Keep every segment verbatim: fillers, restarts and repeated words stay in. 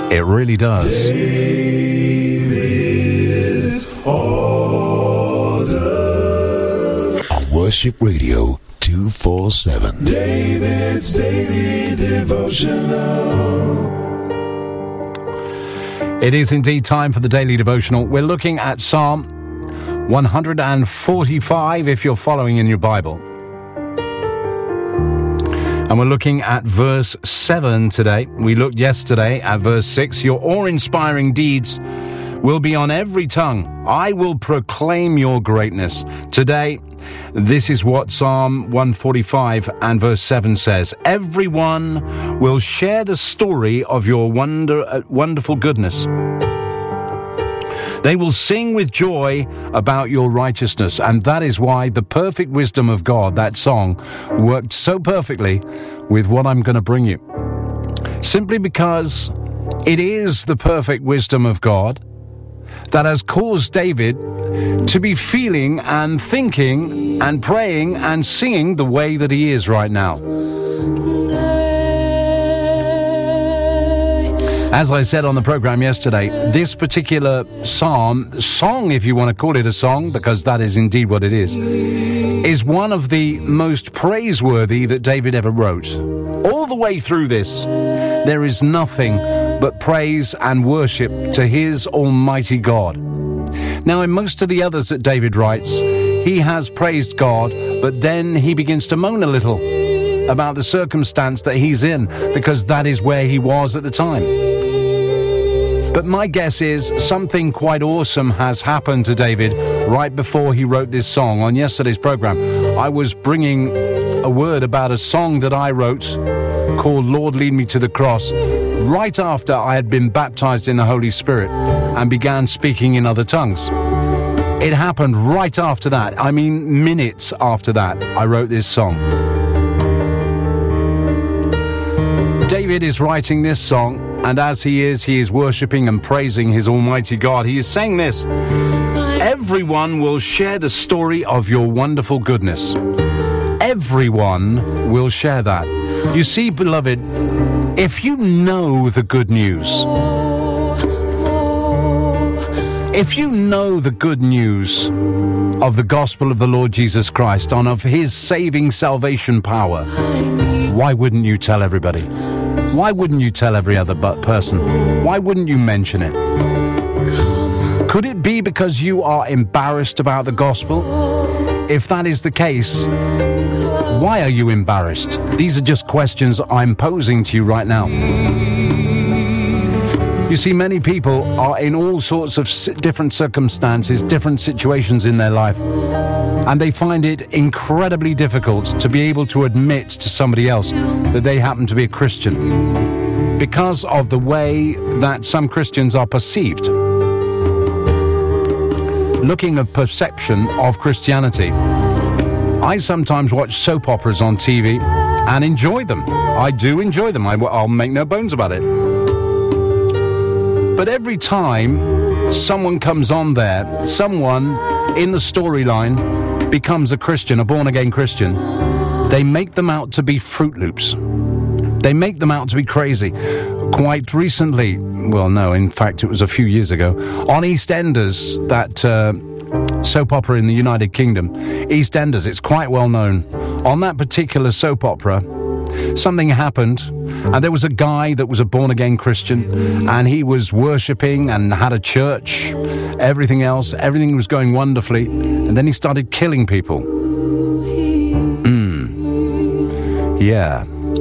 It really does. David Order. On Worship Radio two forty-seven. David's Daily Devotional. It is indeed time for the Daily Devotional. We're looking at Psalm one forty-five, if you're following in your Bible. And we're looking at verse seven today. We looked yesterday at verse six. Your awe-inspiring deeds will be on every tongue. I will proclaim your greatness. Today, this is what Psalm one forty-five and verse seven says. Everyone will share the story of your wonder, uh, wonderful goodness. They will sing with joy about your righteousness, and that is why the perfect wisdom of God, that song, worked so perfectly with what I'm going to bring you. Simply because it is the perfect wisdom of God that has caused David to be feeling and thinking and praying and singing the way that he is right now. As I said on the program yesterday, this particular psalm, song, if you want to call it a song, because that is indeed what it is, is one of the most praiseworthy that David ever wrote. All the way through this, there is nothing but praise and worship to his almighty God. Now, in most of the others that David writes, he has praised God, but then he begins to moan a little about the circumstance that he's in, because that is where he was at the time. But my guess is something quite awesome has happened to David right before he wrote this song. On yesterday's program, I was bringing a word about a song that I wrote called Lord Lead Me to the Cross, right after I had been baptized in the Holy Spirit and began speaking in other tongues. It happened right after that. I mean, minutes after that, I wrote this song. David is writing this song, and as he is, he is worshipping and praising his almighty God. He is saying this: everyone will share the story of your wonderful goodness. Everyone will share that. You see, beloved, if you know the good news, if you know the good news of the gospel of the Lord Jesus Christ and of his saving salvation power, why wouldn't you tell everybody? Why wouldn't you tell every other person? Why wouldn't you mention it? Could it be because you are embarrassed about the gospel? If that is the case, why are you embarrassed? These are just questions I'm posing to you right now. You see, many people are in all sorts of different circumstances, different situations in their life, and they find it incredibly difficult to be able to admit to somebody else that they happen to be a Christian because of the way that some Christians are perceived. Looking at perception of Christianity, I sometimes watch soap operas on T V and enjoy them. I do enjoy them. I, I'll make no bones about it. But every time someone comes on there, someone in the storyline becomes a Christian, a born-again Christian, they make them out to be Fruit Loops. They make them out to be crazy. Quite recently, well, no, in fact, it was a few years ago, on EastEnders, that uh, soap opera in the United Kingdom, EastEnders, it's quite well known. On that particular soap opera, something happened, and there was a guy that was a born-again Christian, and he was worshipping and had a church, everything else, everything was going wonderfully, and then he started killing people. Mm. Yeah.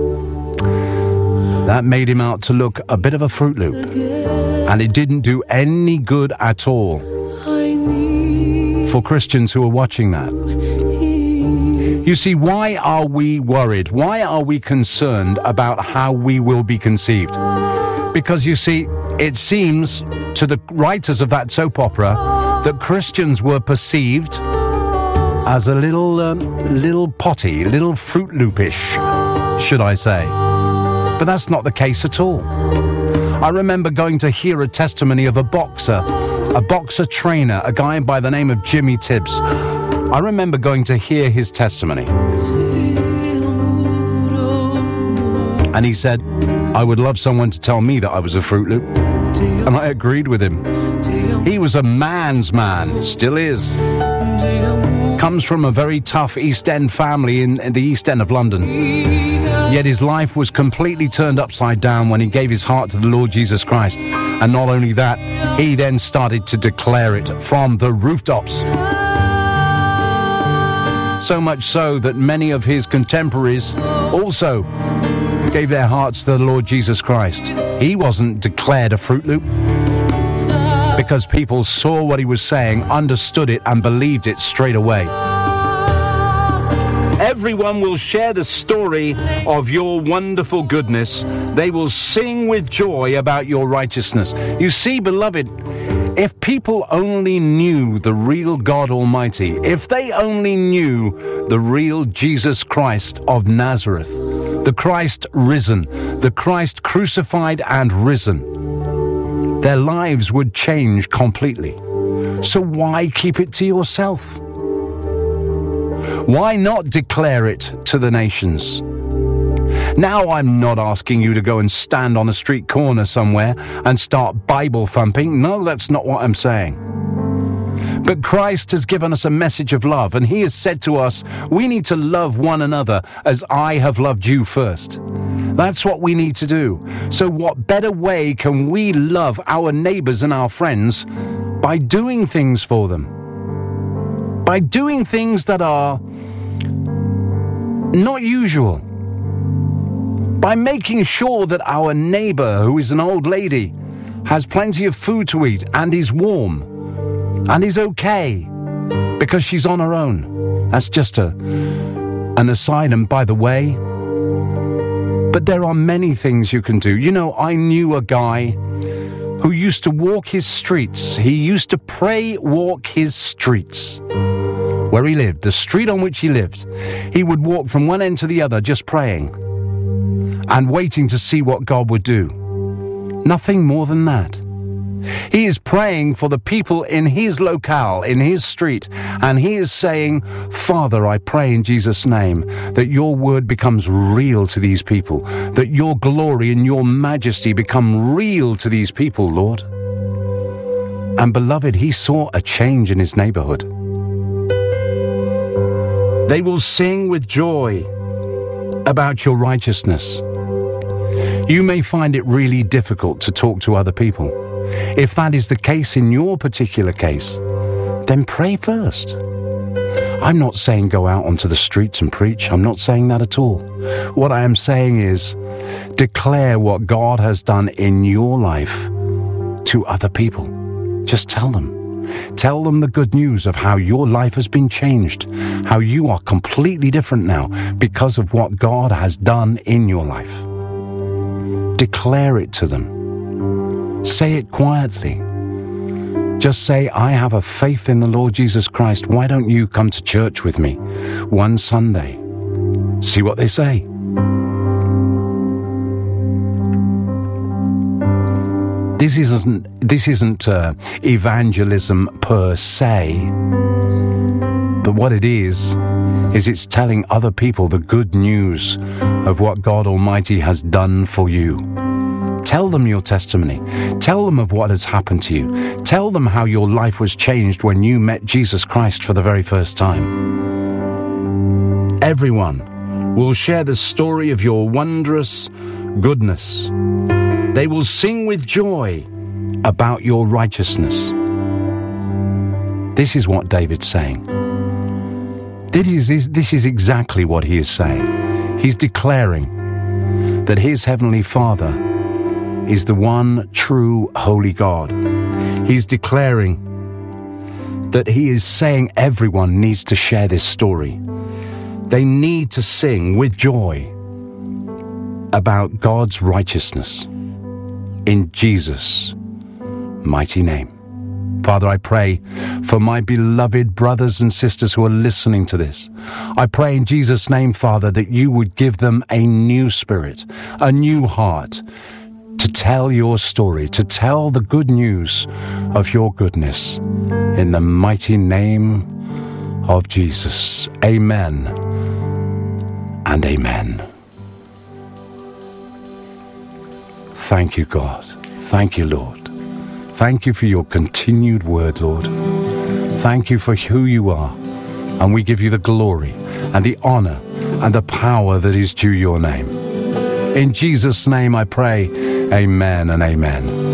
That made him out to look a bit of a Fruit Loop, and it didn't do any good at all for Christians who are watching that. You see, why are we worried? Why are we concerned about how we will be conceived? Because, you see, it seems to the writers of that soap opera that Christians were perceived as a little, um, little potty, little Fruit Loopish, should I say. But that's not the case at all. I remember going to hear a testimony of a boxer, a boxer trainer, a guy by the name of Jimmy Tibbs. I remember going to hear his testimony. And he said, I would love someone to tell me that I was a Fruit Loop. And I agreed with him. He was a man's man, still is. Comes from a very tough East End family in, in the East End of London. Yet his life was completely turned upside down when he gave his heart to the Lord Jesus Christ. And not only that, he then started to declare it from the rooftops. So much so that many of his contemporaries also gave their hearts to the Lord Jesus Christ. He wasn't declared a Fruit Loop because people saw what he was saying, understood it, and believed it straight away. Everyone will share the story of your wonderful goodness. They will sing with joy about your righteousness. You see, beloved, if people only knew the real God Almighty, if they only knew the real Jesus Christ of Nazareth, the Christ risen, the Christ crucified and risen, their lives would change completely. So why keep it to yourself? Why not declare it to the nations? Now, I'm not asking you to go and stand on a street corner somewhere and start Bible thumping. No, that's not what I'm saying. But Christ has given us a message of love, and he has said to us, we need to love one another as I have loved you first. That's what we need to do. So what better way can we love our neighbors and our friends by doing things for them? By doing things that are not usual. By making sure that our neighbor, who is an old lady, has plenty of food to eat and is warm and is okay because she's on her own. That's just a an aside, and by the way, but there are many things you can do. You know, I knew a guy who used to walk his streets. He used to pray walk his streets where he lived, the street on which he lived. He would walk from one end to the other just praying and waiting to see what God would do. Nothing more than that. He is praying for the people in his locale, in his street, and he is saying, Father, I pray in Jesus' name that your word becomes real to these people, that your glory and your majesty become real to these people, Lord. And beloved, he saw a change in his neighborhood. They will sing with joy about your righteousness. You may find it really difficult to talk to other people. If that is the case in your particular case, then pray first. I'm not saying go out onto the streets and preach. I'm not saying that at all. What I am saying is declare what God has done in your life to other people. Just tell them. Tell them the good news of how your life has been changed, how you are completely different now because of what God has done in your life. Declare it to them. Say it quietly. Just say, I have a faith in the Lord Jesus Christ. Why don't you come to church with me one Sunday? See what they say. This isn't, this isn't uh, evangelism per se, but what it is, is it's telling other people the good news of what God Almighty has done for you. Tell them your testimony. Tell them of what has happened to you. Tell them how your life was changed when you met Jesus Christ for the very first time. Everyone will share the story of your wondrous goodness. They will sing with joy about your righteousness. This is what David's saying. This is, this is exactly what he is saying. He's declaring that his heavenly Father is the one true holy God. He's declaring that he is saying everyone needs to share this story. They need to sing with joy about God's righteousness in Jesus' mighty name. Father, I pray for my beloved brothers and sisters who are listening to this. I pray in Jesus' name, Father, that you would give them a new spirit, a new heart, to tell your story, to tell the good news of your goodness. In the mighty name of Jesus. Amen and amen. Thank you, God. Thank you, Lord. Thank you for your continued word, Lord. Thank you for who you are. And we give you the glory and the honor and the power that is due your name. In Jesus' name I pray, amen and amen.